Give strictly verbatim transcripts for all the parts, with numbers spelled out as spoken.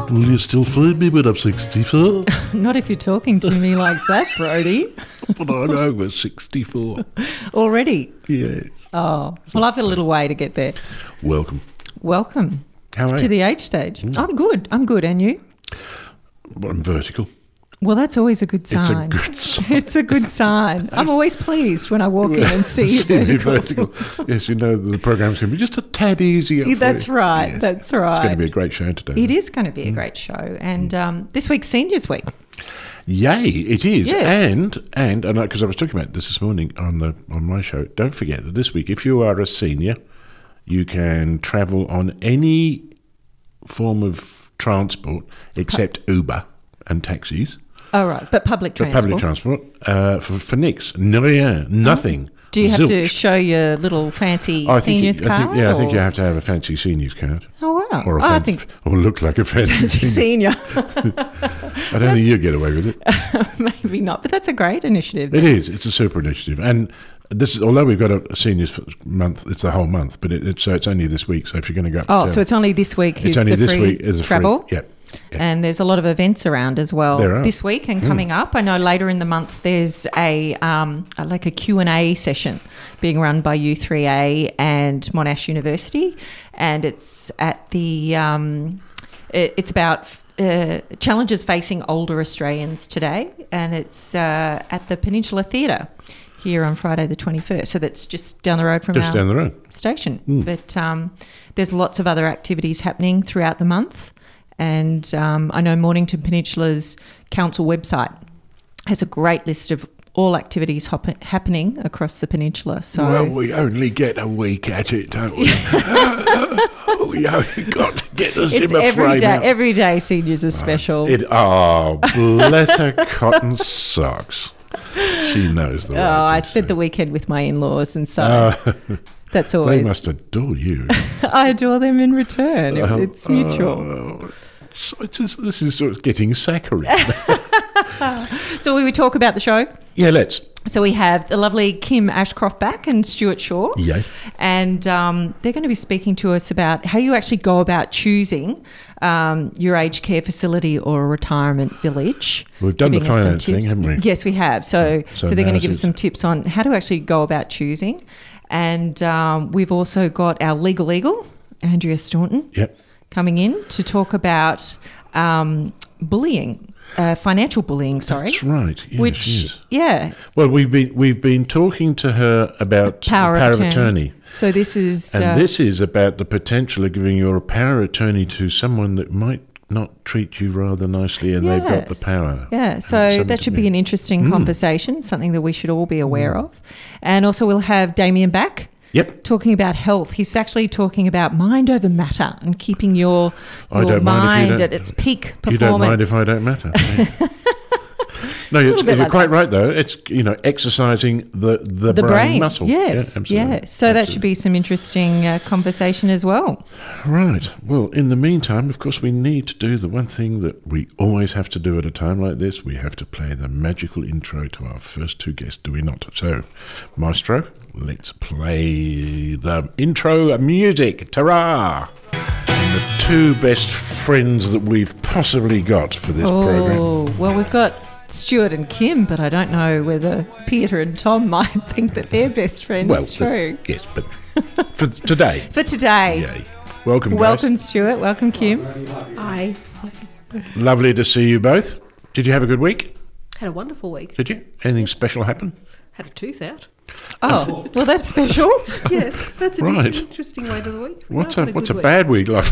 Will you still feed me when I'm sixty-four? Not if you're talking to me like that, Brodie. But I'm over sixty-four. Already? Yeah. Oh, well, I've got a little way to get there. Welcome. Welcome. How are to you? the age stage. Mm. I'm good. I'm good. And you? Well, I'm vertical. Well, that's always a good sign. It's a good sign. It's a good sign. I'm always pleased when I walk in and see you See me vertical. vertical. Yes, you know the program's going to be just a tad easier for That's you. right. Yes. That's right. It's going to be a great show today. It is going to be a great show. And um, this week's Seniors Week. Yay, it is. Yes. And, and, and because I was talking about this this morning on the on my show, don't forget that this week, if you are a senior, you can travel on any form of transport except Uber and taxis. Oh, right. But public But transport. public transport uh, for, for nix. No, yeah, nothing. Do you have to Zilch. show your little fancy I think you- seniors I card? think, yeah, I think or- you have to have a fancy seniors card. Oh, wow. Or a Oh, I fancy, think or look like a fancy senior. senior. I don't think you get away with it. Maybe not, but that's a great initiative. It is. It's a super initiative, and this is although we've got a seniors month. It's the whole month, but it, it's so it's only this week. So if you're going to go, Oh, down, so it's only this week it's is only the this free week is a travel? Free, yep. Yeah. And there's a lot of events around as well There are. this week and coming up. I know later in the month there's a um, a- like a Q and A session being run by U three A and Monash University, and it's at the um, it, it's about uh, challenges facing older Australians today, and it's uh, at the Peninsula Theatre here on Friday the twenty-first. So that's just down the road from Just our down the road. station. But um, there's lots of other activities happening throughout the month. And um, I know Mornington Peninsula's council website has a great list of all activities hop- happening across the peninsula. So Well, we only get a week at it, don't we? we only got to get the it's Zimmer every frame day. out. Every day seniors are special. It, oh, bless her cotton socks. She knows the oh, I words, spent so. the weekend with my in-laws, and so Uh, that's they always. must adore you. I adore them in return. It- Oh, it's mutual. oh, so it's just, this is sort of getting saccharine. So we would talk about the show. Yeah, let's. So we have the lovely Kim Ashcroft back and Stuart Shaw. Yeah. And um, they're going to be speaking to us about how you actually go about choosing um, your aged care facility or a retirement village. We've done the giving us some finance thing, tips. haven't we? Yes, we have. So, So so, they're going to now's give us it. some tips on how to actually go about choosing. And um, we've also got our legal eagle, Andrea Staunton, Yep. coming in to talk about um, bullying, uh, financial bullying, sorry. That's right. Yes, Which, yes. yeah, Well, we've been we've been talking to her about power, power of, of attorney. attorney, So this is and uh, this is about the potential of giving your power of attorney to someone that might not treat you rather nicely, and they've got the Yes. power. Yeah, so Something that to should be- be an interesting Mm. conversation, something that we should all be aware of. And also we'll have Damien back Yep. talking about health. He's actually talking about mind over matter and keeping your, I your don't mind if you mind don't- at its peak performance. You don't mind if I don't matter. Yeah. No, it's, bit you're like quite right though. It's you know exercising the the, the brain, brain, muscle. yes, yeah, yeah. absolutely. So that should be some interesting uh, conversation as well. Right. Well, in the meantime, of course, we need to do the one thing that we always have to do at a time like this. We have to play the magical intro to our first two guests, do we not? So, Maestro, let's play the intro music. Ta-ra! And the two best friends that we've possibly got for this program. Oh, well, we've got Stuart and Kim, but I don't know whether Peter and Tom might think that they're best friends. Well, True. but, yes, but for today. For today. Yay. Welcome, guys. Welcome, Stuart. Welcome, Kim. I Lovely to see you both. Did you have a good week? had a wonderful week. Did you? Anything special happen? Had a tooth out. Oh, well, that's special. Yes, that's a Right. interesting way to the week. What's No, a I've had what's a good week. bad week like?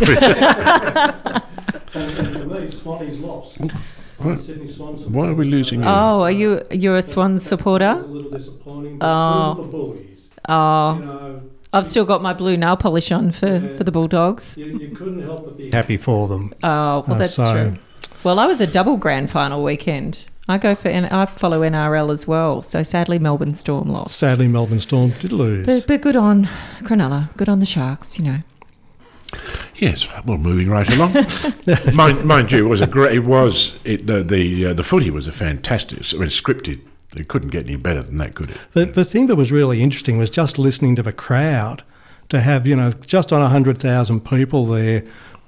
And for me, Swanee's lost. I'm Sydney Swan supporter, Why are we losing you? Oh, are you you're a Swans It's supporter? a little disappointing, but Oh. for the bullies, Oh, you know, I've still got my blue nail polish on for, Yeah. for the Bulldogs. you, you couldn't help but be happy for them. Oh, well, Uh, that's so- true. Well, I was a double grand final weekend. I go for N- I follow N R L as well. So sadly, Melbourne Storm lost. Sadly, Melbourne Storm did lose. But, but good on Cronulla. Good on the Sharks. You know. Yes, well, moving right along. mind, mind you, it was a great. It was it, the the uh, the footy was a fantastic. I mean, scripted. It couldn't get any better than that, could it? The, the thing that was really interesting was just listening to the crowd, to have, you know, just on one hundred thousand people there,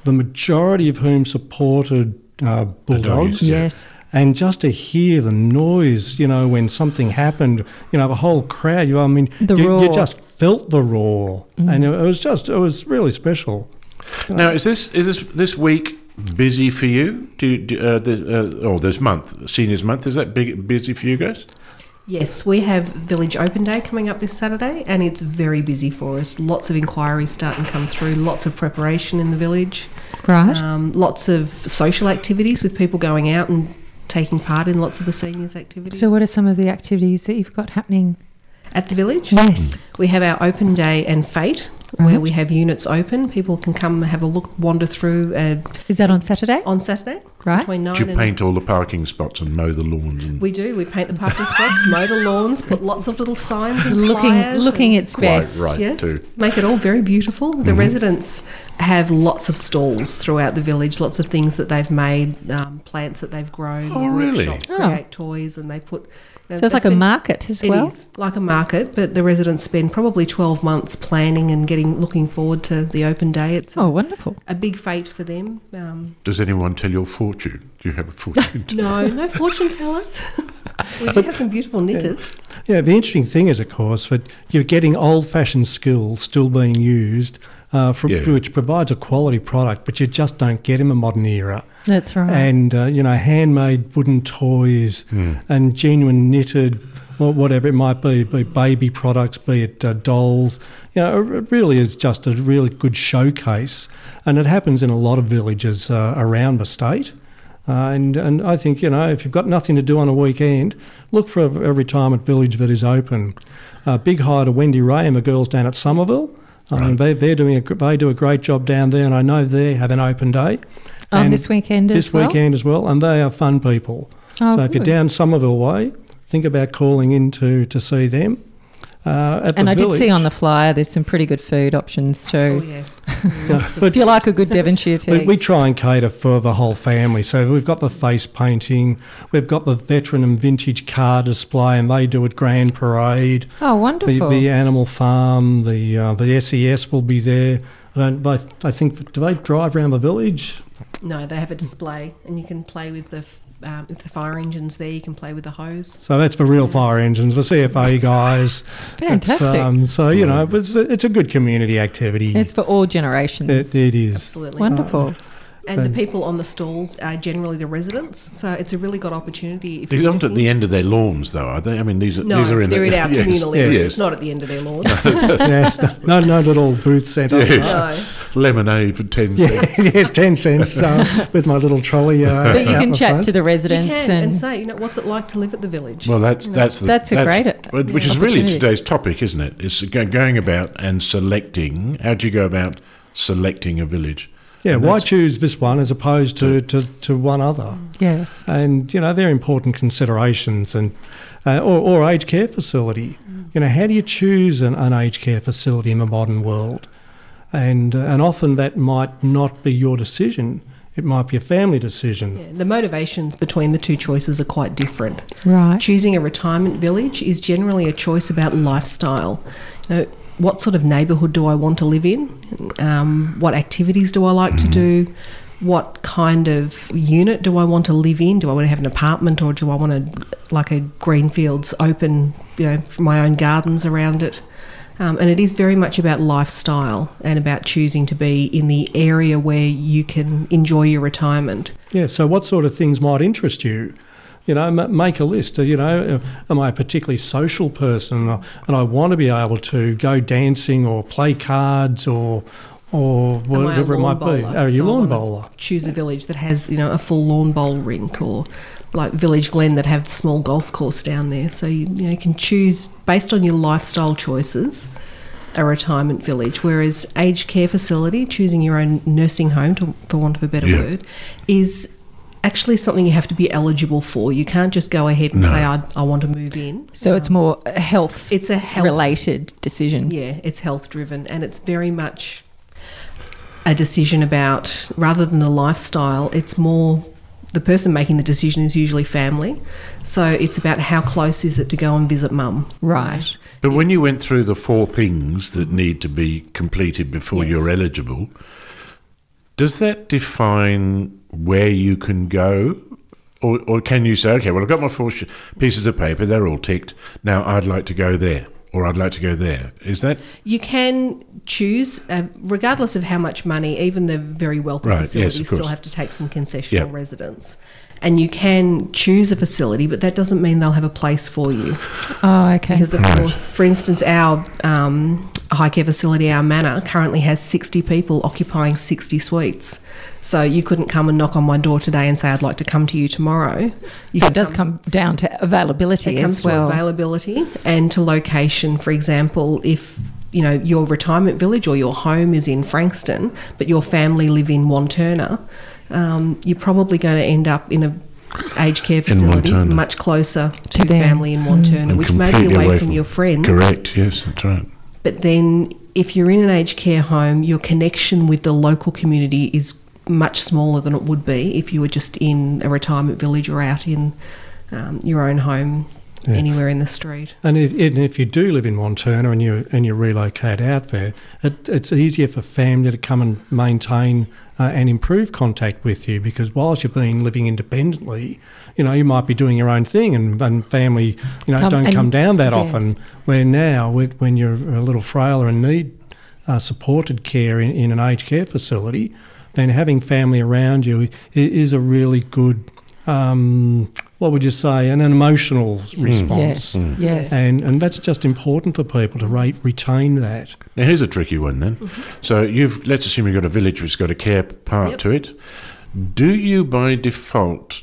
the majority of whom supported uh, Bulldogs. doggies, yeah. Yes. And just to hear the noise, you know, when something happened, you know, the whole crowd, you, I mean, The you, you roar. just felt the roar. And it was just, it was really special. Now, is this is this this week busy for you? Do, you, do uh, the, uh, oh, this month, Seniors Month, is that big busy for you guys? Yes, we have Village Open Day coming up this Saturday, and it's very busy for us. Lots of inquiries starting to come through, lots of preparation in the village, Right. um, lots of social activities with people going out and taking part in lots of the seniors' activities. So what are some of the activities that you've got happening? At the village? Yes. We have our Open Day and Fete, Right. where we have units open. People can come have a look, wander through uh, Is that on Saturday? on Saturday Right. between nine Do you and paint all the parking spots and mow the lawns? And We do. We paint the parking spots, mow the lawns, put lots of little signs and Looking flyers looking and- its Quite best. right. Yes, too. make it all very beautiful. The Mm-hmm. residents have lots of stalls throughout the village, lots of things that they've made, um, plants that they've grown, Oh, really? workshops, Oh. create toys, and they put. You know, So it's they like a spend- market as It well? is like a market, but the residents spend probably twelve months planning and getting looking forward to the open day. It's a, Oh, wonderful. a big fate for them. Um, does anyone tell your fortune? Do you have a fortune? teller? no, no fortune tellers. We do have some beautiful knitters. Yeah, the interesting thing is, of course, that you're getting old-fashioned skills still being used, uh, from, Yeah. which provides a quality product, but you just don't get in the modern era. That's right. And, uh, you know, handmade wooden toys and genuine knitted, or whatever it might be, be it baby products, be it uh, dolls. You know, it really is just a really good showcase. And it happens in a lot of villages uh, around the state. Uh, and, and I think, you know, if you've got nothing to do on a weekend, look for a, a retirement village that is open. Uh, big hi to Wendy Ray and the girls down at Somerville. I mean, Right. they, they're doing a, gr- they do a great job down there, and I know they have an open day. On And this weekend this as well? weekend as well, and they are fun people. Oh, so if you're good. down Somerville way, think about calling in to, to see them. Uh, at And the I did see village. on the flyer there's some pretty good food options Oh too. yeah, lots of If you like a good Devonshire tea. We, we try and cater for the whole family. So we've got the face painting, we've got the veteran and vintage car display, and they do it Grand Parade. oh, The, wonderful. the animal farm, the uh, the S E S will be there. I don't. I, I think do they drive around the village? No, they have a display, and you can play with the f- um, if the fire engine's there. You can play with the hose. So that's for real fire engines, the C F A guys. It's, Fantastic. um, so you know, it's a, it's a good community activity. It's for all generations. It, it is. Absolutely Wonderful. And the And- people on the stalls are generally the residents, so it's a really good opportunity. If These you're aren't at looking- the end of their lawns, though, are they? I mean, these are No, these are in they're the, in our yes, communal yes. areas. yes. It's not at the end of their lawns. Yes, no, no little booth set up. Yes. No. Lemonade for ten cents. Yeah, yes, ten cents uh, with my little trolley. Uh, But you out can the chat front. to the You residents can and, and, say, you know, what's it like to live at the village? Well, that's You know, that's the, That's a great, well, which is really opportunity. today's topic, isn't it? It's go- going about and selecting. How do you go about selecting a village? Yeah, And why that's- choose this one as opposed to, to, to one other? yes. And, you know, they're important considerations. And uh, or, or aged care facility. You know, how do you choose an, an aged care facility in the modern world? And, uh, and often that might not be your decision. It might be a family decision. Yeah, the motivations between the two choices are quite different. Right. Choosing a retirement village is generally a choice about lifestyle. You know, what sort of neighbourhood do I want to live in? Um, what activities do I like to do? What kind of unit do I want to live in? Do I want to have an apartment, or do I want to, like a greenfields, open, you know, my own gardens around it? Um, and it is very much about lifestyle and about choosing to be in the area where you can enjoy your retirement. Yeah, so what sort of things might interest you? You know, m- make a list. Uh, You know, uh, am I a particularly social person, uh, and I want to be able to go dancing or play cards or or Am I a whatever it lawn might be? bowler? Are you So I lawn wanna bowler? Choose a village that has, you know, a full lawn bowl rink, or like Village Glen that have the small golf course down there. So you, you know, you can choose based on your lifestyle choices a retirement village, whereas aged care facility, choosing your own nursing home, to, for want of a better Yeah. word, is actually something you have to be eligible for. You can't just go ahead and No. say, I, I want to move in. So it's more a health It's a health related decision. Yeah, it's health driven, and it's very much a decision about, rather than the lifestyle, it's more the person making the decision is usually family. So it's about how close is it to go and visit mum. Right. But when you went through the four things that need to be completed before Yes. you're eligible, Does that define where you can go? Or, or can you say, okay, well, I've got my four sh- pieces of paper, they're all ticked, now I'd like to go there, or I'd like to go there. Is that... You can choose, uh, regardless of how much money, even the very wealthy Right, yes, facilities of course. still have to take some concessional Yep. residents. And you can choose a facility, but that doesn't mean they'll have a place for you. Oh, okay. Because, of Right. course, for instance, our um, high care facility, our manor, currently has sixty people occupying sixty suites. So you couldn't come and knock on my door today and say, I'd like to come to you tomorrow. You so can it does come down to availability It comes as well. to availability and to location. For example, if you know your retirement village or your home is in Frankston, but your family live in Wanturna, um, you're probably going to end up in a aged care facility Wanturna. much closer to, To your them. family in Wanturna, And which may be completely away from your friends. Correct, yes, that's right. But then, if you're in an aged care home, your connection with the local community is much smaller than it would be if you were just in a retirement village or out in um, your own home, Yeah. anywhere in the street. And if, and if you do live in Wanturna and you and you relocate out there, it, it's easier for family to come and maintain uh, and improve contact with you, because whilst you're being living independently, you know, you might be doing your own thing, and, and family, you know, Come- don't and- come down that yes. often. Where now, with- when you're a little frailer and need uh, supported care in, in an aged care facility, then having family around you i- is a really good, um, what would you say, an emotional response. Yes, yes. And and that's just important for people to rate, retain that. Now, here's a tricky one then. So you've, let's assume you've got a village which has got a care part Yep. to it. Do you by default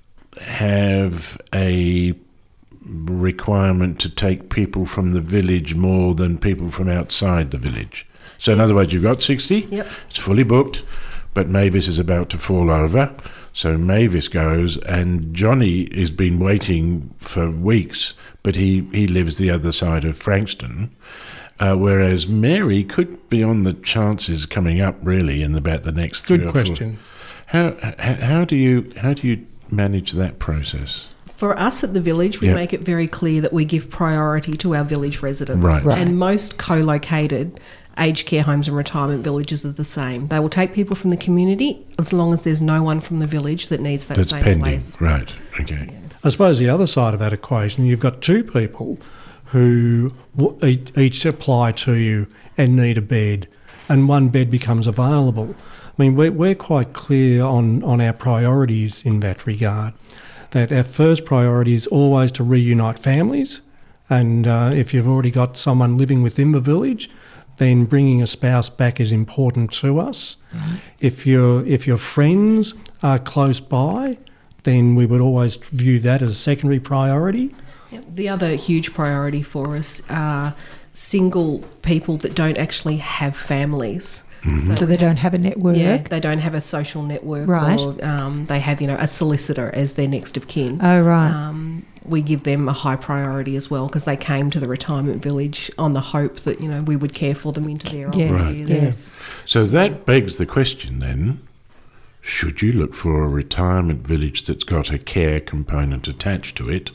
have a requirement to take people from the village more than people from outside the village? So in Yes. other words, you've got sixty, Yep. it's fully booked, but Mavis is about to fall over. So Mavis goes, and Johnny has been waiting for weeks, but he, he lives the other side of Frankston. Uh, whereas Mary could be on the chances coming up really in about the next three Good or question. four. How, how how do you how do you manage that process? For us at the village, we Yep. make it very clear that we give priority to our village residents. Right. Right. And most co-located aged care homes and retirement villages are the same. They will take people from the community as long as there's no one from the village that needs that That's same pending, place. right? Okay. I suppose the other side of that equation, you've got two people who w- each- each apply to you and need a bed, and one bed becomes available. I mean, we're, we're quite clear on, on our priorities in that regard, that our first priority is always to reunite families, and uh, if you've already got someone living within the village, then bringing a spouse back is important to us. If your if your friends are close by, then we would always view that as a secondary priority. Yep. The other huge priority for us are single people that don't actually have families. So they don't have a network. Yeah, they don't have a social network, Right. or um, they have, you know, a solicitor as their next of kin. Oh, right. Um, we give them a high priority as well, because they came to the retirement village on the hope that, you know, we would care for them into their Yes, older Right. years. yes. So that begs the question then: should you look for a retirement village that's got a care component attached to it,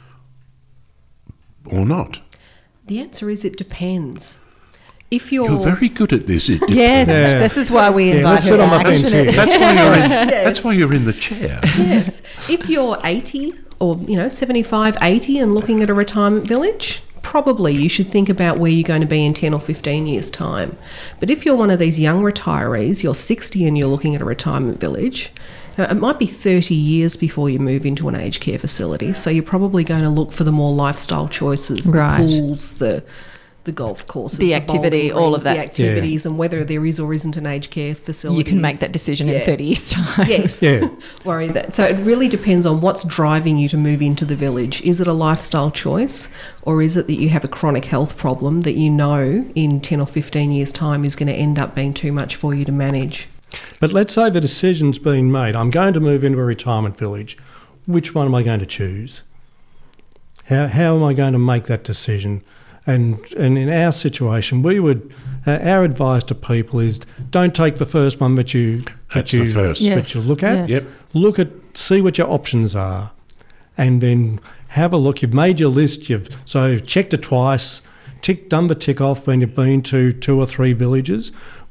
or not? The answer is it depends. If you're, You're very good at this. It Yes, Yeah. this is why we Yeah, invite let's her sit on my back, fence isn't it? here. That's why you're in. Yes. That's why you're in the chair. yes, if you're eighty or, you know, seventy-five, eighty and looking at a retirement village, probably you should think about where you're going to be in ten or fifteen years' time. But if you're one of these young retirees, you're sixty and you're looking at a retirement village, now, it might be thirty years before you move into an aged care facility, so you're probably going to look for the more lifestyle choices, Right. the pools, the the golf courses, The activity, bowling all of greens, that. the activities, and whether there is or isn't an aged care facility. You can make that decision in Yeah. thirty years' time. Yes. Yeah. Worry that. So it really depends on what's driving you to move into the village. Is it a lifestyle choice, or is it that you have a chronic health problem that you know in ten or fifteen years' time is going to end up being too much for you to manage? But let's say the decision's been made. I'm going to move into a retirement village. Which one am I going to choose? How, how am I going to make that decision? And and in our situation, we would uh, our advice to people is don't take the first one that you that That's you the first. Yes. that you look at. Yes. Yep. Look at see what your options are, and then have a look. You've made your list. You've so you've checked it twice. Tick done the tick off when you've been to two or three villages.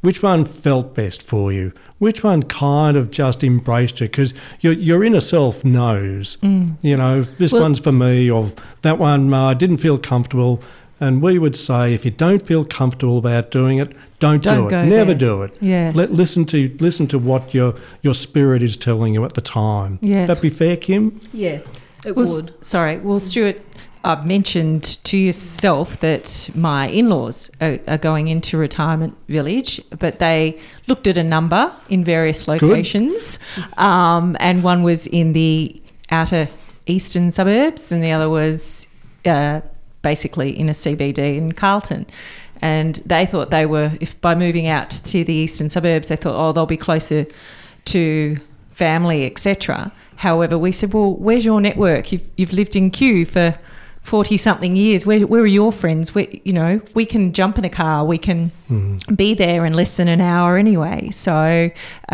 Which one felt best for you? Which one kind of just embraced you? Because your, your inner self knows, Mm. you know, this Well- one's for me, or that one, uh, I didn't feel comfortable. And we would say, if you don't feel comfortable about doing it, don't, Don't do it. go Never there. do it. Yes. Let, listen to listen to what your your spirit is telling you at the time. Yes. That be fair, Kim? Yeah, it Well, would. s- Sorry. Well, Stuart, I've mentioned to yourself that my in-laws are, are going into retirement village, but they looked at a number in various locations, um, and one was in the outer eastern suburbs, and the other was uh, basically in a C B D in Carlton. And they thought they were, if by moving out to the eastern suburbs, they thought, oh, they'll be closer to family, et cetera. However, we said, well, where's your network? You've you've lived in Kew for forty something years. Where where are your friends? Where, you know, we can jump in a car. We can Mm. be there in less than an hour anyway. So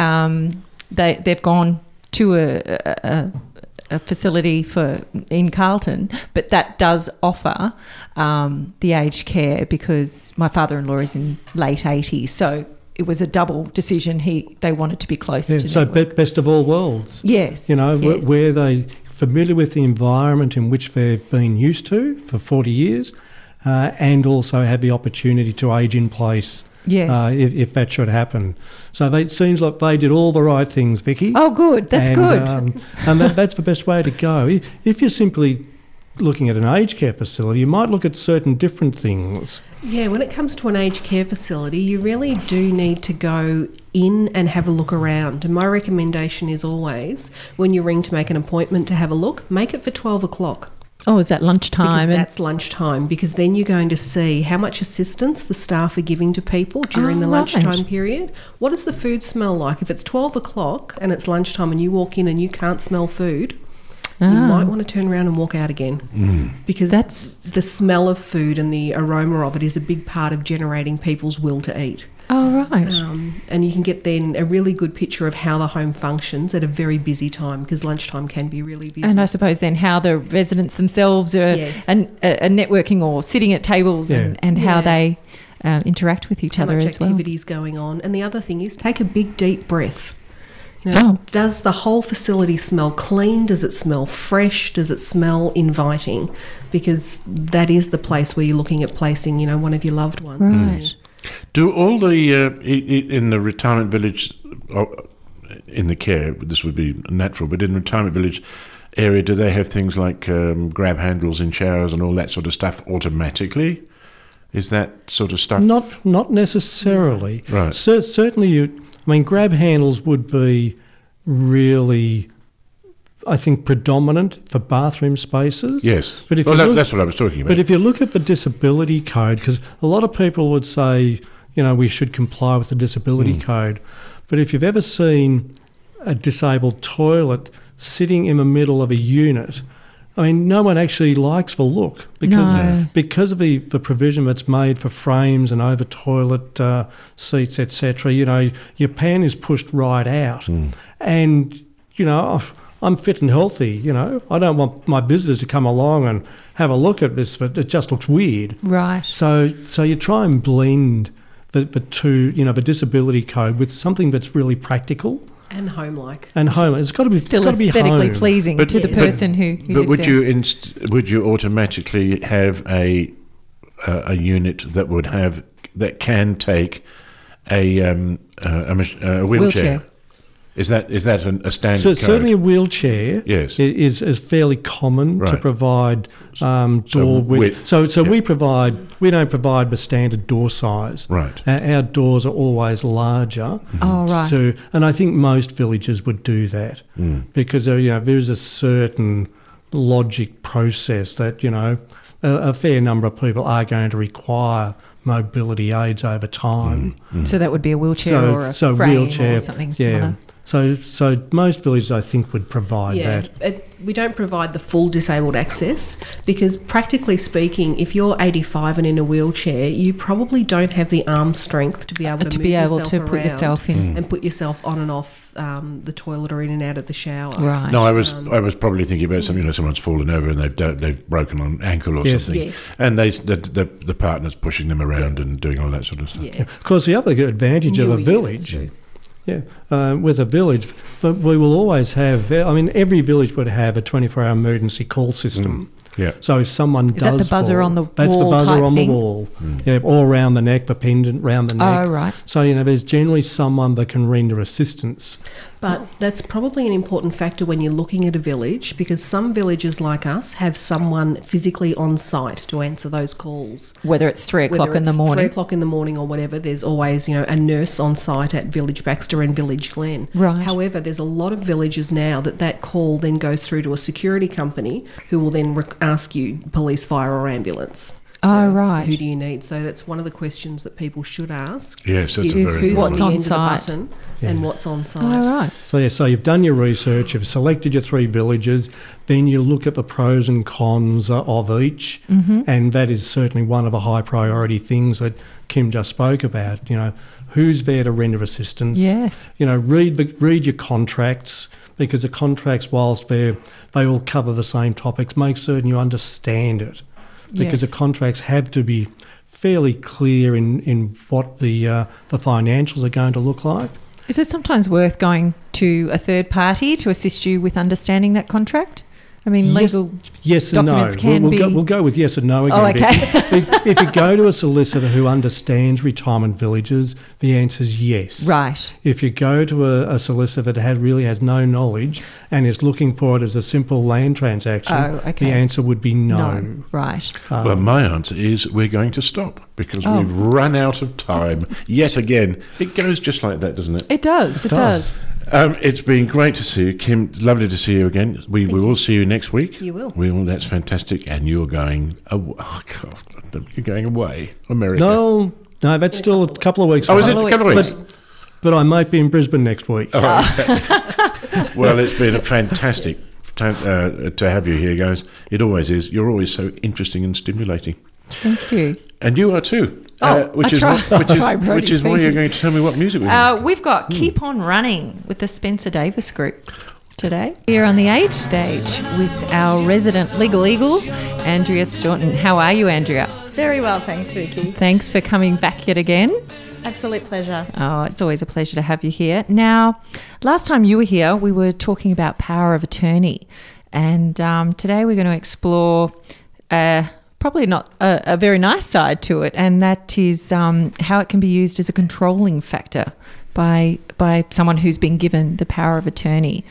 um, they they've gone to a, a, a facility for in Carlton, but that does offer um, the aged care because my father-in-law is in late eighties. So it was a double decision. He they wanted to be close Yeah, to so network. be, best of all worlds. Yes. You know, yes. wh- where they familiar with the environment in which they've been used to for forty years, uh, and also have the opportunity to age in place Yes. uh, if, if that should happen. So they, it seems like they did all the right things, Vicky. Oh, good. That's and, good. Um, and that, that's the best way to go. I- If you're simply looking at an aged care facility, you might look at certain different things. Yeah, when it comes to an aged care facility, you really do need to go in and have a look around. And my recommendation is always, when you ring to make an appointment to have a look, make it for twelve o'clock. Oh, is that lunchtime? Because And- that's lunchtime, because then you're going to see how much assistance the staff are giving to people during Oh, the right. lunchtime period. What does the food smell like? If it's twelve o'clock and it's lunchtime and you walk in and you can't smell food, you Ah. might want to turn around and walk out again. Because That's- the smell of food and the aroma of it is a big part of generating people's will to eat. Oh, right. Um, and you can get then a really good picture of how the home functions at a very busy time, because lunchtime can be really busy. And I suppose then how the residents themselves are, Yes. and, uh, are networking or sitting at tables and, Yeah. and how Yeah. they um, interact with each how other much as well. activities going on. And the other thing is take a big deep breath. You know, Oh. Does the whole facility smell clean? Does it smell fresh? Does it smell inviting? Because that is the place where you're looking at placing, you know, one of your loved ones. Right. Do all the uh, i- i- in the retirement village, uh, in the care, this would be natural, but in the retirement village area, do they have things like um, grab handles in showers and all that sort of stuff automatically? Is that sort of stuff? Not not necessarily. Right. Cer- certainly, you. I mean, grab handles would be really, I think, predominant for bathroom spaces. Yes. But if well, you that, look- that's what I was talking about. But if you look at the disability code, because a lot of people would say, you know, we should comply with the disability Mm. code. But if you've ever seen a disabled toilet sitting in the middle of a unit, I mean, no one actually likes the look because No. because of the, the provision that's made for frames and over toilet uh, seats, et cetera. You know, your pan is pushed right out, Mm. and you know, I'm fit and healthy. You know, I don't want my visitors to come along and have a look at this, but it just looks weird. Right. So, so you try and blend the, the two, you know, the disability code with something that's really practical And home-like. and home. It's got to be Still it's got to be aesthetically home. pleasing But- to the Yeah. person who, who But lives would there. you inst- would you automatically have a uh, a unit that would have that can take a um, uh, a, mach- a wheelchair? Wheelchair. Is that is that an, a standard So code? certainly a wheelchair Yes. i- is, is fairly common to Right. provide um, So door width. width, So so yeah. we provide we don't provide the standard door size. Right. Our, our doors are always larger. Oh, right. To, and I think most villages would do that Mm. because uh, you know there's a certain logic process that you know a, a fair number of people are going to require mobility aids over time. So that would be a wheelchair So, or a so frame wheelchair, or something yeah. similar. So, so most villages, I think, would provide Yeah, that. it, we don't provide the full disabled access because, practically speaking, if you're eighty-five and in a wheelchair, you probably don't have the arm strength to be able to, to move be able yourself to put around yourself in. and put yourself on and off um, the toilet or in and out of the shower. Right. No, I was I was probably thinking about something. You know, someone's fallen over and they've do- they've broken an ankle or Yes. something, Yes. and they the, the the partner's pushing them around and doing all that sort of stuff. Yeah. Of course, the other advantage of Newer a units village, too. yeah, uh, with a village, but we will always have. I mean, every village would have a twenty-four hour emergency call system. Yeah. So if someone Is does that the buzzer fall, on the that's wall the buzzer type on thing? the wall, yeah, or around the neck, the pendant round the neck. Oh, right. So you know, there's generally someone that can render assistance. But that's probably an important factor when you're looking at a village because some villages like us have someone physically on site to answer those calls. Whether it's three o'clock Whether in the it's morning. three o'clock in the morning or whatever, there's always, you know, a nurse on site at Village Baxter and Village Glen. Right. However, there's a lot of villages now that that call then goes through to a security company who will then rec- ask you police, fire or ambulance. Oh, Uh, right. Who do you need? So that's one of the questions that people should ask. Yes, that's is a very who's good on What's the on end of the site? button and what's on site. Oh, right. So yeah, so you've done your research, you've selected your three villages, then you look at the pros and cons uh, of each, Mm-hmm. and that is certainly one of the high priority things that Kim just spoke about. You know, who's there to render assistance? Yes. You know, read the, read your contracts because the contracts, whilst they they all cover the same topics, make certain you understand it because Yes. the contracts have to be fairly clear in, in what the uh, the financials are going to look like. Is it sometimes worth going to a third party to assist you with understanding that contract? I mean, Yes. legal Yes and no. documents We'll, can we'll, be... go, we'll go with yes and no again. Oh, okay. Vicky. if, if you go to a solicitor who understands retirement villages, the answer is yes. Right. If you go to a, a solicitor that had, really has no knowledge and is looking for it as a simple land transaction, Oh, okay. the answer would be no. No. Right. Um, Well, my answer is we're going to stop because Oh. we've run out of time yet again. It goes just like that, doesn't it? It does. It, does. Um, it's been great to see you, Kim. Lovely to see you again. We, we will see you next week. You will. We will. That's fantastic. And you're going. Aw- oh God, you're going away, America. no, no, that's still a couple of weeks Oh, is away. it a Couple couple of of weeks? But I might be in Brisbane next week. Oh, well, it's been a fantastic time, uh, to have you here, guys. It always is. You're always so interesting and stimulating, Thank you. and you are too. Oh, uh, which I is try- why- which is try, Brodie, which is why thank you're you. going to tell me what music we have. Uh, we've got Keep On Running with the Spencer Davis Group today. Here on the Age Stage with our resident legal eagle, Andrea Staunton. How are you, Andrea? Very well, thanks, Vicky. Thanks for coming back yet again. Absolute pleasure. Oh, it's always a pleasure to have you here. Now, last time you were here, we were talking about power of attorney. And um, today we're going to explore uh, probably not a, a very nice side to it, and that is um, how it can be used as a controlling factor by by someone who's been given the power of attorney.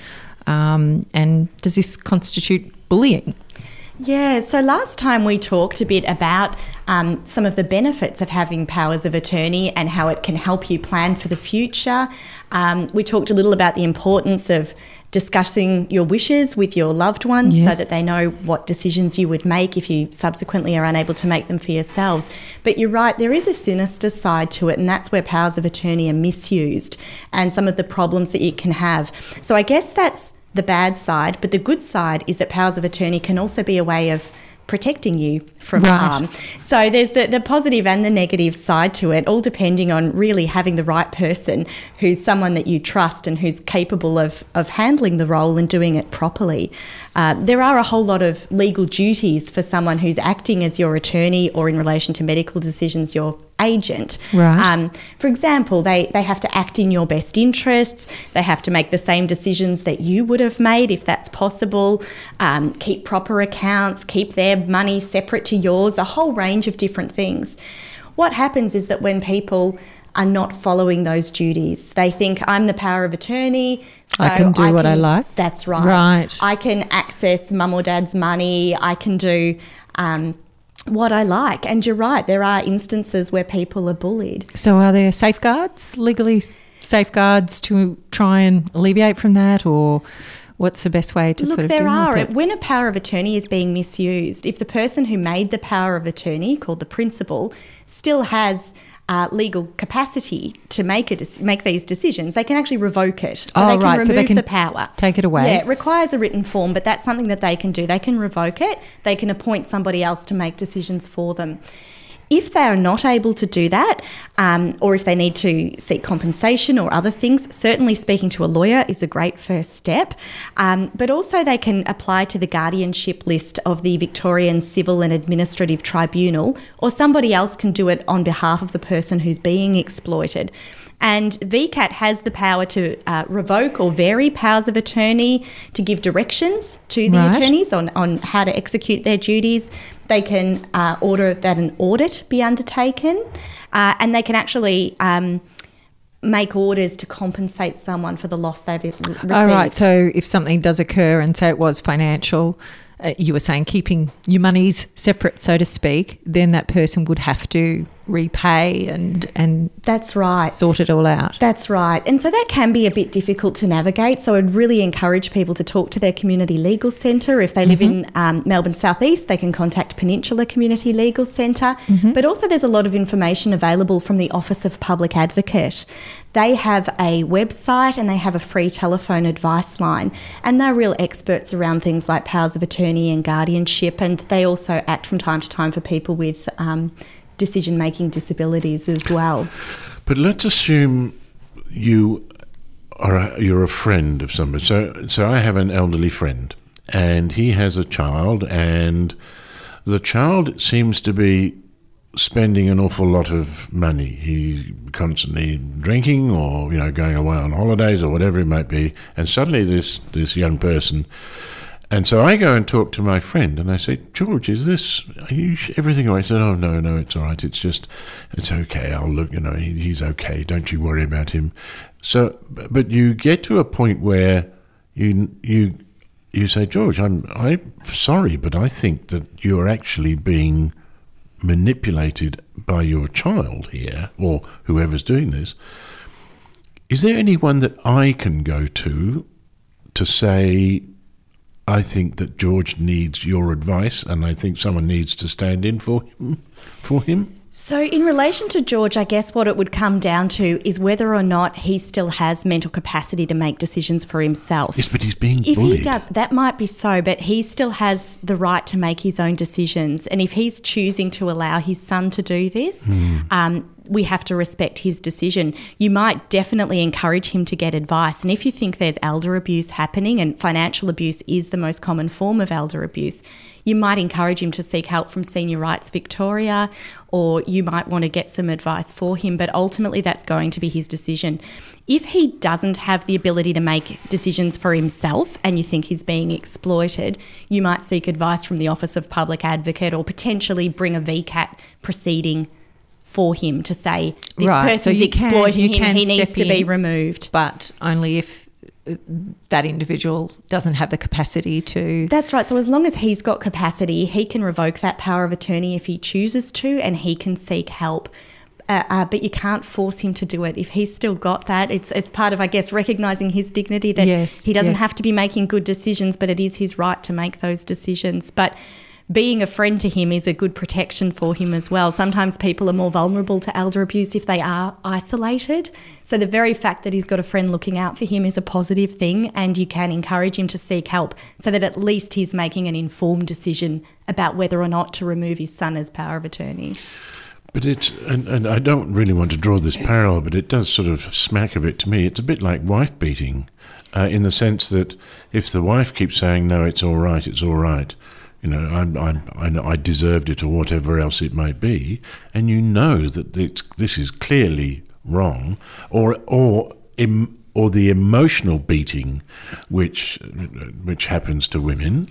Um, and does this constitute bullying? Yeah, so last time we talked a bit about um, some of the benefits of having powers of attorney and how it can help you plan for the future. Um, we talked a little about the importance of discussing your wishes with your loved ones Yes. so that they know what decisions you would make if you subsequently are unable to make them for yourselves. But you're right, there is a sinister side to it, and that's where powers of attorney are misused and some of the problems that it can have. So I guess that's the bad side, but the good side is that powers of attorney can also be a way of protecting you from Right. harm. So there's the, the positive and the negative side to it, all depending on really having the right person who's someone that you trust and who's capable of, of handling the role and doing it properly. Uh, there are a whole lot of legal duties for someone who's acting as your attorney or in relation to medical decisions, your agent. Right. Um, for example, they, they have to act in your best interests. They have to make the same decisions that you would have made if that's possible. Um, keep proper accounts, keep their money separate to yours, a whole range of different things. What happens is that when people are not following those duties, they think I'm the power of attorney, so I can do what I like. That's right. Right. I can access mum or dad's money. I can do um, what I like. And you're right, there are instances where people are bullied. So are there safeguards, legally safeguards to try and alleviate from that, or what's the best way to Look, sort of there deal are. with it? When a power of attorney is being misused, if the person who made the power of attorney, called the principal, still has uh, legal capacity to make it make these decisions, they can actually revoke it. So Oh, they can right, remove so they can the power. take it away. Yeah, it requires a written form, but that's something that they can do. They can revoke it. They can appoint somebody else to make decisions for them. If they are not able to do that, um, or if they need to seek compensation or other things, certainly speaking to a lawyer is a great first step. Um, but also they can apply to the guardianship list of the Victorian Civil and Administrative Tribunal, or somebody else can do it on behalf of the person who's being exploited. And V CAT has the power to uh, revoke or vary powers of attorney, to give directions to the Right. attorneys on, on how to execute their duties. They can uh, order that an audit be undertaken, uh, and they can actually um, make orders to compensate someone for the loss they've re- received. All right. So if something does occur, and say it was financial, uh, you were saying keeping your monies separate, so to speak, then that person would have to repay and and That's right. sort it all out. That's right. And so that can be a bit difficult to navigate. So I'd really encourage people to talk to their community legal centre. If they live in um, Melbourne South East, they can contact Peninsula Community Legal Centre. But also there's a lot of information available from the Office of Public Advocate. They have a website and they have a free telephone advice line. And they're real experts around things like powers of attorney and guardianship. And they also act from time to time for people with um, decision-making disabilities as well. But let's assume you are a, you're a friend of somebody. So, so I have an elderly friend, and he has a child, and the child seems to be spending an awful lot of money. He's constantly drinking, or you know, going away on holidays, or whatever it might be. And suddenly, this this young person. And so I go and talk to my friend, and I say, George, is this, are you sh- everything all right? He said, oh, no, no, it's all right. It's just, it's okay. I'll look, you know, he, he's okay. Don't you worry about him. So, b- but you get to a point where you you you say, George, I'm I'm sorry, but I think that you're actually being manipulated by your child here, or whoever's doing this. Is there anyone that I can go to to say, I think that George needs your advice, and I think someone needs to stand in for him. For him. So in relation to George, I guess what it would come down to is whether or not he still has mental capacity to make decisions for himself. Yes, but he's being If bullied. he does, that might be so, but he still has the right to make his own decisions. And if he's choosing to allow his son to do this, um, we have to respect his decision. You might definitely encourage him to get advice. And if you think there's elder abuse happening, and financial abuse is the most common form of elder abuse, you might encourage him to seek help from Senior Rights Victoria, or you might want to get some advice for him. But ultimately, that's going to be his decision. If he doesn't have the ability to make decisions for himself and you think he's being exploited, you might seek advice from the Office of Public Advocate, or potentially bring a V CAT proceeding for him to say this Right, person's so you can- exploiting you him, can he needs step to be in. removed. But only if uh, that individual doesn't have the capacity to. That's right. So as long as he's got capacity, he can revoke that power of attorney if he chooses to, and he can seek help. Uh, uh, but you can't force him to do it. If he's still got that, it's it's part of, I guess, recognising his dignity that Yes, he doesn't yes. have to be making good decisions, but it is his right to make those decisions. But being a friend to him is a good protection for him as well. Sometimes people are more vulnerable to elder abuse if they are isolated. So the very fact that he's got a friend looking out for him is a positive thing, and you can encourage him to seek help so that at least he's making an informed decision about whether or not to remove his son as power of attorney. But it's, and, and I don't really want to draw this parallel, but it does sort of smack of it to me. It's a bit like wife beating, uh, in the sense that if the wife keeps saying, no, it's all right, it's all right, you know, I'm, I'm, I know I deserved it, or whatever else it might be, and you know that it's, this is clearly wrong, or or em, or the emotional beating, which which happens to women,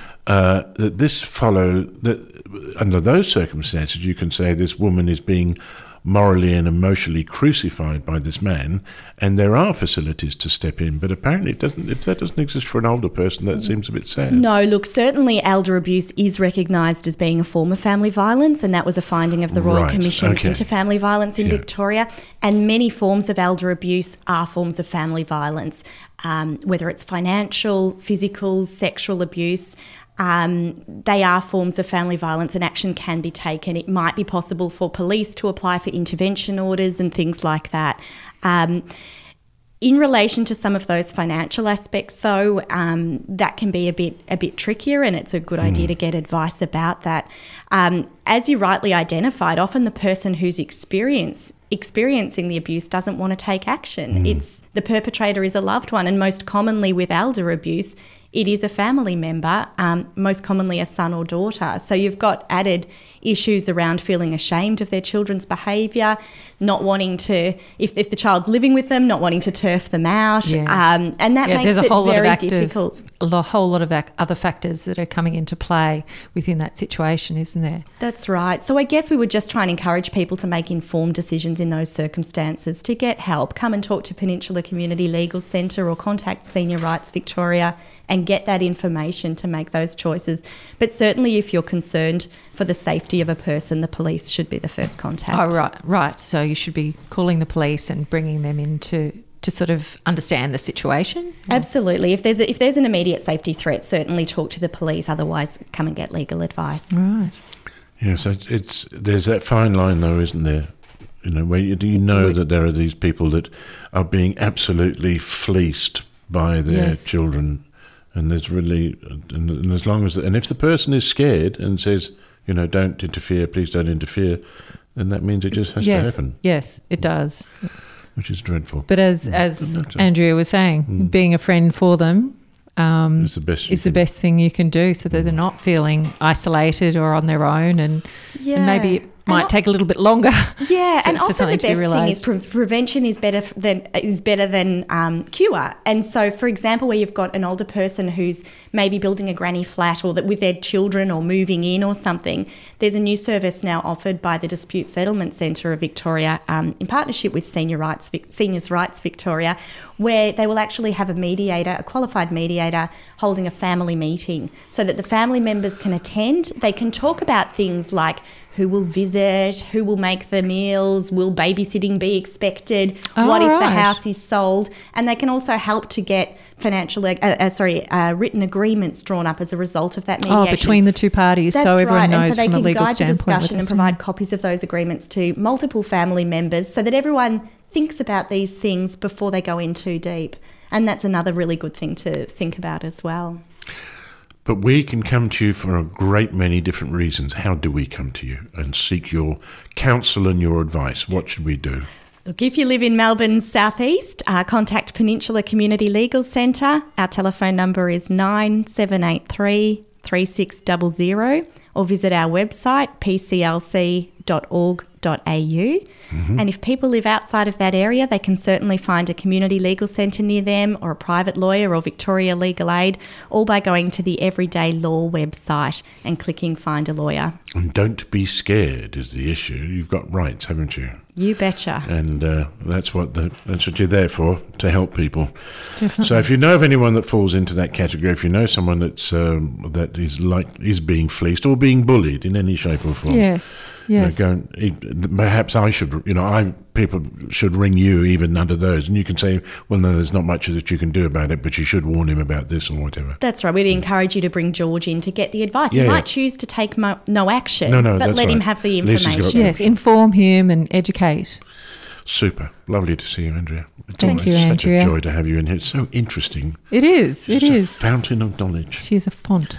uh, that this follow that under those circumstances you can say this woman is being morally and emotionally crucified by this man, and there are facilities to step in, but apparently it doesn't. If that doesn't exist for an older person, that seems a bit sad. No, look, certainly elder abuse is recognised as being a form of family violence, and that was a finding of the Royal Right, Commission okay. into Family Violence in Yeah. Victoria. And many forms of elder abuse are forms of family violence. um, whether it's financial, physical, sexual abuse. Um, they are forms of family violence and action can be taken. It might be possible for police to apply for intervention orders and things like that. Um, in relation to some of those financial aspects, though, um, that can be a bit a bit trickier, and it's a good mm. idea to get advice about that. Um, as you rightly identified, often the person who's experience, experiencing the abuse doesn't want to take action. Mm. It's the perpetrator is a loved one, and most commonly with elder abuse, it is a family member, um, most commonly a son or daughter. So you've got added issues around feeling ashamed of their children's behaviour, not wanting to, if, if the child's living with them, not wanting to turf them out. Yes. Um, and that yeah, makes there's a it whole very lot of active, difficult. A lo- whole lot of ac- other factors that are coming into play within that situation, isn't there? That's right. So I guess we would just try and encourage people to make informed decisions in those circumstances, to get help. Come and talk to Peninsula Community Legal Centre or contact Senior Rights Victoria and get that information to make those choices. But certainly if you're concerned for the safety of a person, the police should be the first contact. Oh, right, right. So you should be calling the police and bringing them in to, to sort of understand the situation? Absolutely. If there's a, if there's an immediate safety threat, certainly talk to the police. Otherwise, come and get legal advice. Right. Yes, it's, it's there's that fine line though, isn't there? You know, where you, do you know that there are these people that are being absolutely fleeced by their Yes. children, and there's really, and, and as long as, and if the person is scared and says, you know, don't interfere, please don't interfere, then that means it just has yes. to happen, Yes, it does. which is dreadful. But as Mm. as But, uh, Andrea was saying, Mm. being a friend for them um, It's the best you is the can- best thing you can do, so that they're not feeling isolated or on their own, and, Yeah. and maybe it And might al- take a little bit longer. Yeah, for- and for often the something to be best thing is realised. pre- prevention is better f- than is better than um, cure. And so, for example, where you've got an older person who's maybe building a granny flat or that with their children or moving in or something, there's a new service now offered by the Dispute Settlement Centre of Victoria um, in partnership with Senior Rights Vic- Seniors Rights Victoria, where they will actually have a mediator, a qualified mediator, holding a family meeting so that the family members can attend. They can talk about things like who will visit, who will make the meals, will babysitting be expected, Oh, what if the right. house is sold, and they can also help to get financial, uh, uh, sorry, uh, written agreements drawn up as a result of that mediation. Oh, between the two parties, That's so everyone right. knows and so they from a can legal guide the standpoint what discussion they're and provide copies of those agreements to multiple family members so that everyone thinks about these things before they go in too deep. And that's another really good thing to think about as well. But we can come to you for a great many different reasons. How do we come to you and seek your counsel and your advice? What should we do? Look, if you live in Melbourne's southeast, uh, contact Peninsula Community Legal Centre. Our telephone number is nine seven eight three, three six zero zero, or visit our website p c l c dot org dot a u. Mm-hmm. And if people live outside of that area, they can certainly find a community legal centre near them, or a private lawyer, or Victoria Legal Aid, all by going to the Everyday Law website and clicking Find a Lawyer. And don't be scared is the issue. You've got rights, haven't you? You betcha. And uh, that's what the, that's what you're there for, to help people. Definitely. So if you know of anyone that falls into that category, if you know someone that's um, that is like is being fleeced or being bullied in any shape or form, Yes, you know, yes. go and, perhaps I should, you know, I people should ring you even under those, and you can say, well, no, there's not much that you can do about it, but you should warn him about this or whatever. That's right. We'd encourage you to bring George in to get the advice. Yeah, he yeah. might choose to take mo- no action, No, no, but that's let him right. have the At least he's got- information. Yes, inform him and educate. Super. Lovely to see you, Andrea. It's Thank always you, such Andrea. a joy to have you in here. It's so interesting. It is, She's it a is. fountain of knowledge. She's a font.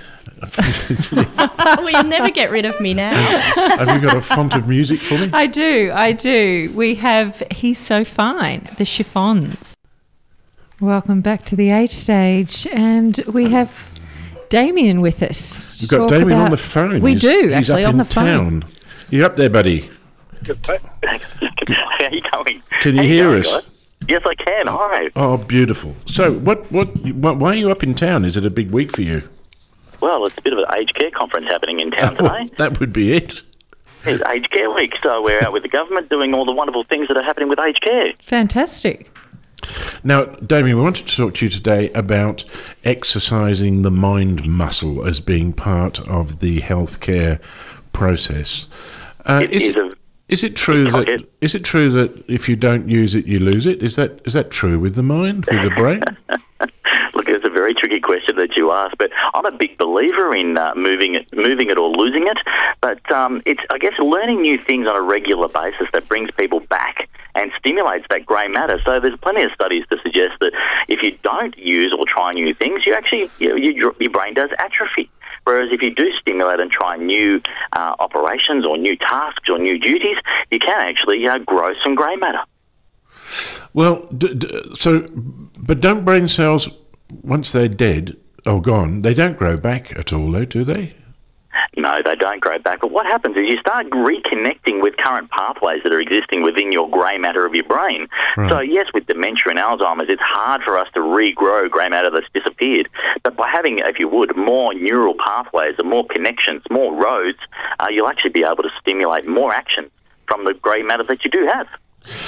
Well, you'll never get rid of me now. Have you got a font of music for me? I do, I do. We have He's So Fine, the Chiffons. Welcome back to the H Stage, and we have Damien with us. to We've got talk Damien about- on the phone. We He's- do, he's actually, up on in the phone. town. You up there, buddy? How are you going? Can you How hear going, us? guys? Yes, I can. Hi. Oh, beautiful. So, what, what, what, why are you up in town? Is it a big week for you? Well, it's a bit of an aged care conference happening in town Well, today. that would be it. It's Aged Care Week, so we're out with the government doing all the wonderful things that are happening with aged care. Fantastic. Now, Damien, we wanted to talk to you today about exercising the mind muscle as being part of the healthcare process. Uh, It is, a Is it true Can't that get- is it true that if you don't use it, you lose it? Is that is that true with the mind, with the brain? Look, it's a very tricky question that you ask, but I'm a big believer in uh, moving it, moving it or losing it. But um, it's, I guess, learning new things on a regular basis that brings people back and stimulates that grey matter. So there's plenty of studies to suggest that if you don't use or try new things, you actually you, you, your brain does atrophy. Whereas if you do stimulate and try new uh, operations or new tasks or new duties, you can actually uh, grow some grey matter. Well, d- d- so, but don't brain cells, once they're dead or gone, they don't grow back at all, though, do they? No, they don't grow back. But what happens is you start reconnecting with current pathways that are existing within your grey matter of your brain. Right. So, yes, with dementia and Alzheimer's, it's hard for us to regrow grey matter that's disappeared. But by having, if you would, more neural pathways and more connections, more roads, uh, you'll actually be able to stimulate more action from the grey matter that you do have.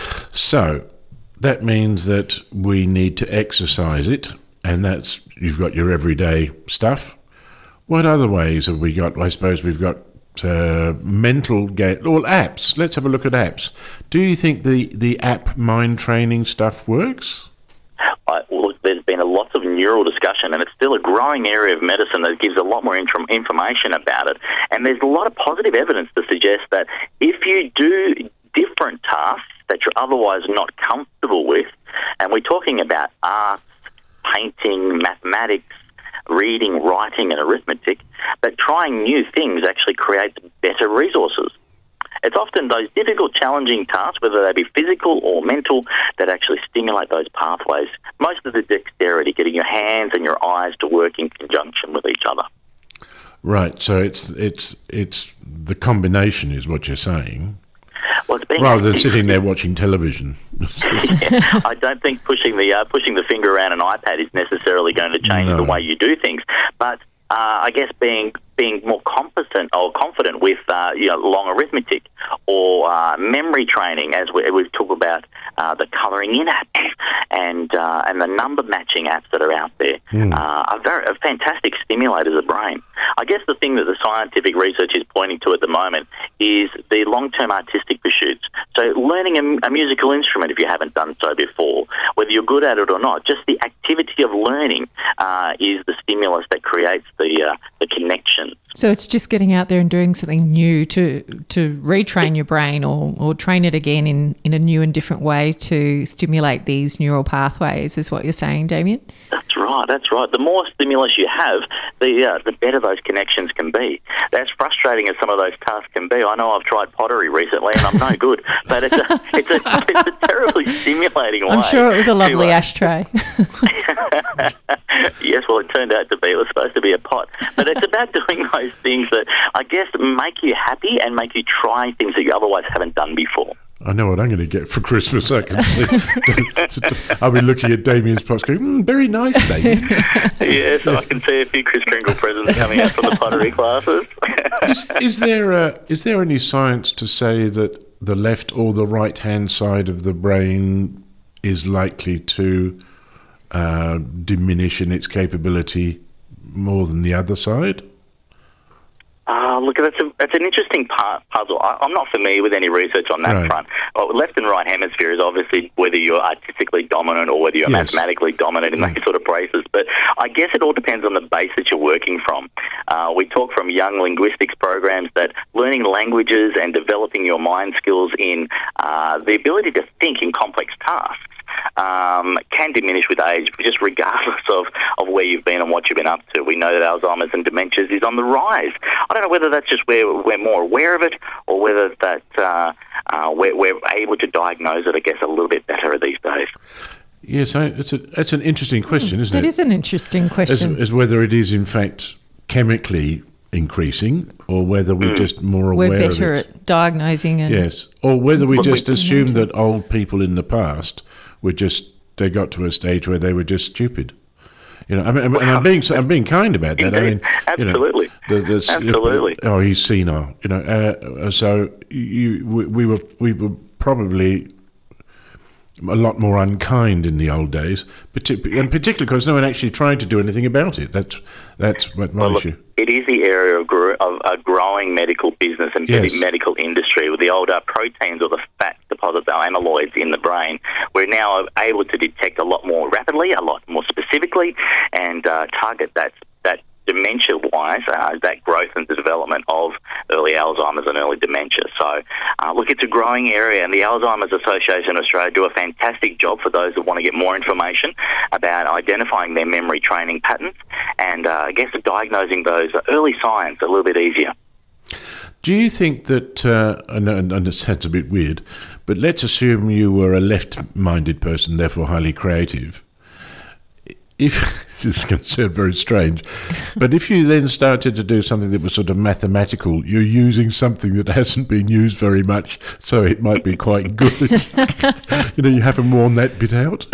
So that means that we need to exercise it, and that's, you've got your everyday stuff. What other ways have we got? I suppose we've got uh, mental game, well, apps. Let's have a look at apps. Do you think the, the app mind training stuff works? Uh, well, there's been a lot of neural discussion, and it's still a growing area of medicine that gives a lot more intro- information about it. And there's a lot of positive evidence to suggest that if you do different tasks that you're otherwise not comfortable with, and we're talking about arts, painting, mathematics, reading, writing and arithmetic, but trying new things actually creates better resources. It's often those difficult, challenging tasks, whether they be physical or mental, that actually stimulate those pathways. Most of the dexterity, getting your hands and your eyes to work in conjunction with each other. Right, so it's it's it's the combination is what you're saying, Well, it's being rather than active. sitting there watching television. Yeah, I don't think pushing the uh, pushing the finger around an iPad is necessarily going to change No. the way you do things. But uh, I guess being being more competent or confident with uh, you know, long arithmetic or uh, memory training, as we, we've talked about uh, the colouring in apps and uh, and the number matching apps that are out there, Mm. uh, are very are fantastic stimulators of the brain. I guess the thing that the scientific research is pointing to at the moment is the long-term artistic pursuits. So learning a, a musical instrument, if you haven't done so before, whether you're good at it or not, just the activity of learning uh, is the stimulus that creates the uh, the connection. So it's just getting out there and doing something new to to retrain your brain or, or train it again in, in a new and different way to stimulate these neural pathways, is what you're saying, Damien? That's right, that's right. The more stimulus you have, the uh, the better those connections can be. As frustrating as some of those tasks can be, I know I've tried pottery recently and I'm no good, but it's a, it's a, it's a terribly stimulating way. I'm sure it was a lovely to, uh, ashtray. Yes, well, it turned out to be. It was supposed to be a pot. But it's about doing those things that, I guess, make you happy and make you try things that you otherwise haven't done before. I know what I'm going to get for Christmas. I can see. I'll be looking at Damien's pots going, mm, very nice, Damien. Yeah, so I can see a few Kris Kringle presents coming out from the pottery classes. is, is there a, is there any science to say that the left or the right hand side of the brain is likely to uh, diminish in its capability more than the other side? Uh, look, that's, a, that's an interesting part, puzzle. I, I'm not familiar with any research on that Right. front. Well, left and right hemisphere is obviously whether you're artistically dominant or whether you're Yes. mathematically dominant in Mm. those sort of braces. But I guess it all depends on the base that you're working from. Uh, we talk from young linguistics programs that learning languages and developing your mind skills in uh, the ability to think in complex tasks um, can diminish with age, just regardless of, of where you've been and what you've been up to. We know that Alzheimer's and dementias is on the rise. I don't know whether that's just where we're more aware of it or whether that uh, uh, we're, we're able to diagnose it, I guess, a little bit better these days. Yes, I, it's a, that's an interesting question, isn't That it? is an interesting As, question. as whether it is in fact chemically increasing or whether we're just more aware We're better of it. at diagnosing and Yes, or whether we Well, we- just assumed that old people in the past were just, they got to a stage where they were just stupid. You know, I mean, and I'm being I'm being kind about that. I mean, Indeed. you know, Absolutely. the, the, Absolutely. Oh, he's senile. You know, uh, so you we, we were we were probably a lot more unkind in the old days, partic- and particularly because no one actually tried to do anything about it. That's that's what my well, issue. Look, it is the area of, gro- of a growing medical business and Yes. medical industry with the older proteins or the fat deposits, our amyloids in the brain. We're now able to detect a lot more rapidly, a lot more specifically, and uh, target that that dementia-wise, uh, that growth and the development of early Alzheimer's and early dementia. So, uh, look, it's a growing area, and the Alzheimer's Association of Australia do a fantastic job for those that want to get more information about identifying their memory training patterns and, uh, I guess, diagnosing those early signs a little bit easier. Do you think that, uh, and, and this sounds a bit weird, but let's assume you were a left-minded person, therefore highly creative. If this is going to sound very strange, but if you then started to do something that was sort of mathematical, you're using something that hasn't been used very much, so it might be quite good. You know, you haven't worn that bit out,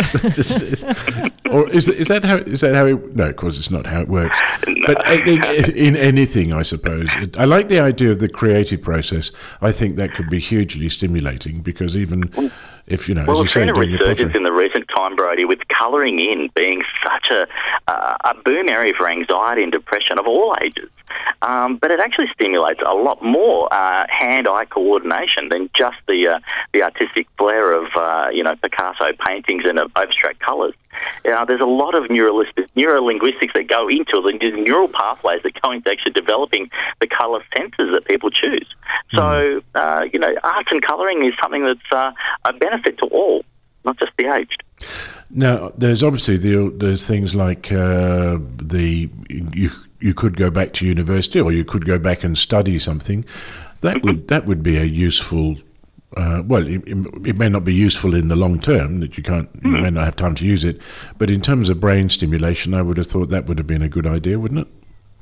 or is is that how is that how it? No, of course, it's not how it works. No. But in, in anything, I suppose, it, I like the idea of the creative process. I think that could be hugely stimulating because even. If you know, well, as you we've say, seen a doing your resurgence pottery. in the recent time, Brody, with colouring in being such a uh, a boom area for anxiety and depression of all ages. Um, but it actually stimulates a lot more uh, hand-eye coordination than just the uh, the artistic flair of uh, you know Picasso paintings and of abstract colours. Uh, there's a lot of neuralistic, neurolinguistics that go into it, and there's neural pathways that go into actually developing the colour senses that people choose. So, uh, you know, arts and colouring is something that's uh, a benefit to all, not just the aged. Now, there's obviously the, there's things like uh, the you you could go back to university, or you could go back and study something. That Mm-hmm. would that would be a useful. Uh, well, it, it may not be useful in the long term, that you can't, you Mm-hmm. may not have time to use it. But in terms of brain stimulation, I would have thought that would have been a good idea, wouldn't it?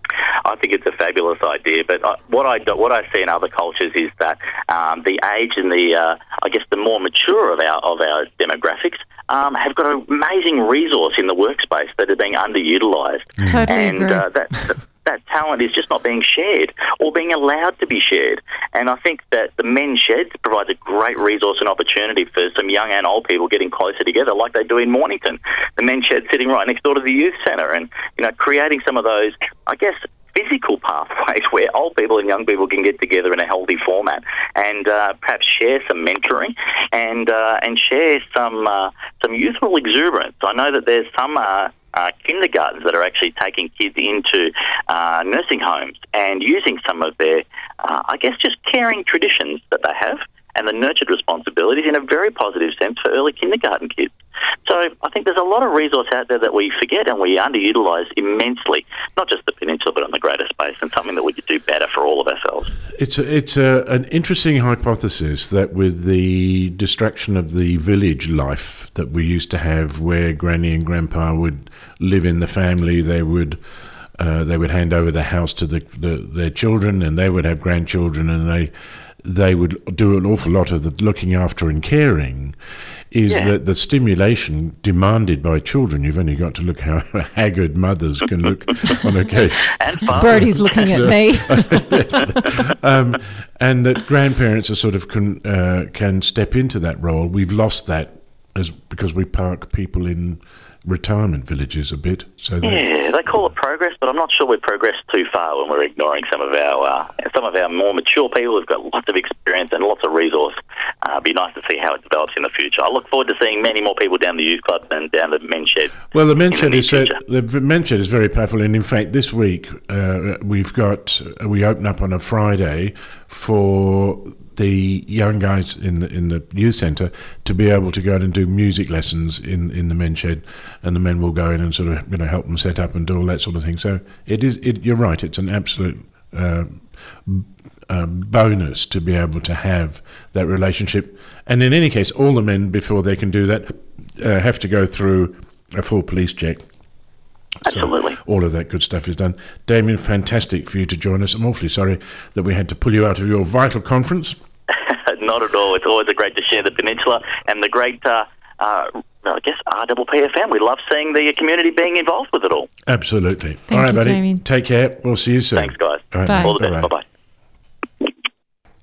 I think it's a fabulous idea, but uh, what I do, what I see in other cultures is that um, the age and the uh, I guess the more mature of our of our demographics um, have got an amazing resource in the workspace that are being underutilised, Totally and agree. uh, that, that that talent is just not being shared or being allowed to be shared. And I think that the men's shed provides a great resource and opportunity for some young and old people getting closer together, like they do in Mornington. The men's shed sitting right next door to the youth centre, and you know, creating some of those, I guess, physical pathways where old people and young people can get together in a healthy format and uh, perhaps share some mentoring and uh, and share some uh, some youthful exuberance. I know that there's some uh, uh, kindergartens that are actually taking kids into uh, nursing homes and using some of their, uh, I guess, just caring traditions that they have and the nurtured responsibilities in a very positive sense for early kindergarten kids. So I think there's a lot of resource out there that we forget and we underutilise immensely, not just the peninsula but on the greater space, and something that we could do better for all of ourselves. It's a, it's a, an interesting hypothesis that with the distraction of the village life that we used to have, where Granny and Grandpa would live in the family, they would uh, they would hand over the house to the, the their children, and they would have grandchildren, and they they would do an awful lot of the looking after and caring, is Yeah. that the stimulation demanded by children, you've only got to look how haggard mothers can look on occasion. And fun. Brody's looking at me. um, and that grandparents are sort of can, uh, can step into that role. We've lost that as because we park people in retirement villages a bit. So that, Yeah, they call it progress, but I'm not sure we've progressed too far when we're ignoring some of our uh, some of our more mature people who've got lots of experience and lots of resource. Uh, it'd be nice to see how it develops in the future. I look forward to seeing many more people down the youth club and down the men's shed. Well, the men's in the shed is near uh, future. the men's shed is very powerful, and in fact, this week uh, we've got we open up on a Friday for the young guys in the in the youth centre to be able to go out and do music lessons in, in the men's shed, and the men will go in and sort of you know help them set up and do all that sort of thing. So it is it, you're right, it's an absolute uh, uh, bonus to be able to have that relationship. And in any case, all the men before they can do that uh, have to go through a full police check. Absolutely. So all of that good stuff is done. Damien, fantastic for you to join us. I'm awfully sorry that we had to pull you out of your vital conference. Not at all. It's always a great to share the peninsula and the great, uh, uh, I guess, R P P F M. We love seeing the community being involved with it all. Absolutely. Thank all right, you, buddy. Damien. Take care. We'll see you soon. Thanks, guys. All right, Bye. mate. All the best. Bye-bye. Bye-bye.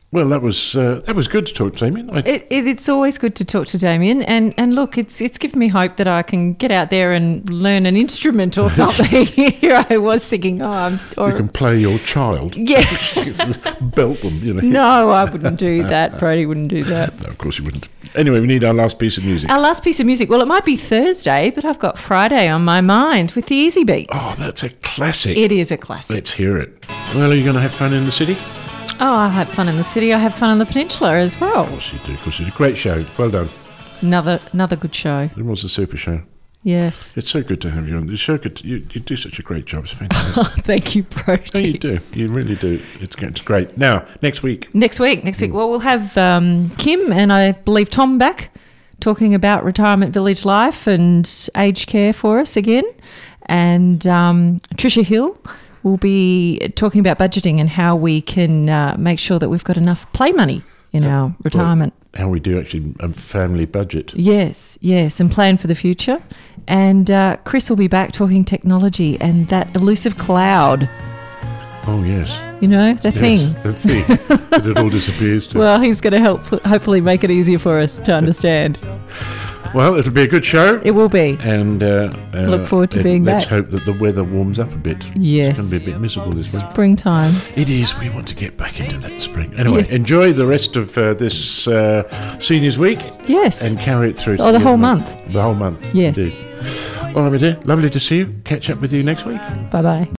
Well, that was uh, that was good to talk to Damien. I, It, it, it's always good to talk to Damien, and, and look, it's it's given me hope that I can get out there and learn an instrument or something. Here I was thinking, oh, I'm. St- or, you can play your child. yeah. Belt them, you know. No, I wouldn't do that. Brody wouldn't do that. No, of course you wouldn't. Anyway, we need our last piece of music. Our last piece of music. Well, it might be Thursday, but I've got Friday on my mind with the Easy Beats. Oh, that's a classic. It is a classic. Let's hear it. Well, are you going to have fun in the city? Oh, I have fun in the city. I have fun on the peninsula as well. Of course you do. Of course you do. Great show. Well done. Another another good show. It was a super show. Yes. It's so good to have you on. It's so good. To, you, you do such a great job. It's fantastic. Oh, thank you, Brody. No, you do. You really do. It's, it's great. Now, next week. Next week, next week. Well, we'll have um, Kim and I believe Tom back talking about retirement village life and aged care for us again. And um, Tricia Hill will be talking about budgeting and how we can uh, make sure that we've got enough play money in Yeah. our retirement. Well, how we do actually a family budget. Yes, yes, and plan for the future. And uh, Chris will be back talking technology and that elusive cloud, Oh, yes. you know, the thing. Yes, the thing. that it all disappears to. Well, he's going to help hopefully make it easier for us to understand. Well, it'll be a good show. It will be. And uh, uh, Look forward to it- being let's back. hope that the weather warms up a bit. Yes. It's going to be a bit miserable this week. Springtime. It is. We want to get back into that spring. Anyway, Yes. enjoy the rest of uh, this uh, seniors week Yes. and carry it through. to Oh, the end whole of month. The whole month. Yes. Indeed. All right, my dear. Lovely to see you. Catch up with you next week. Bye-bye.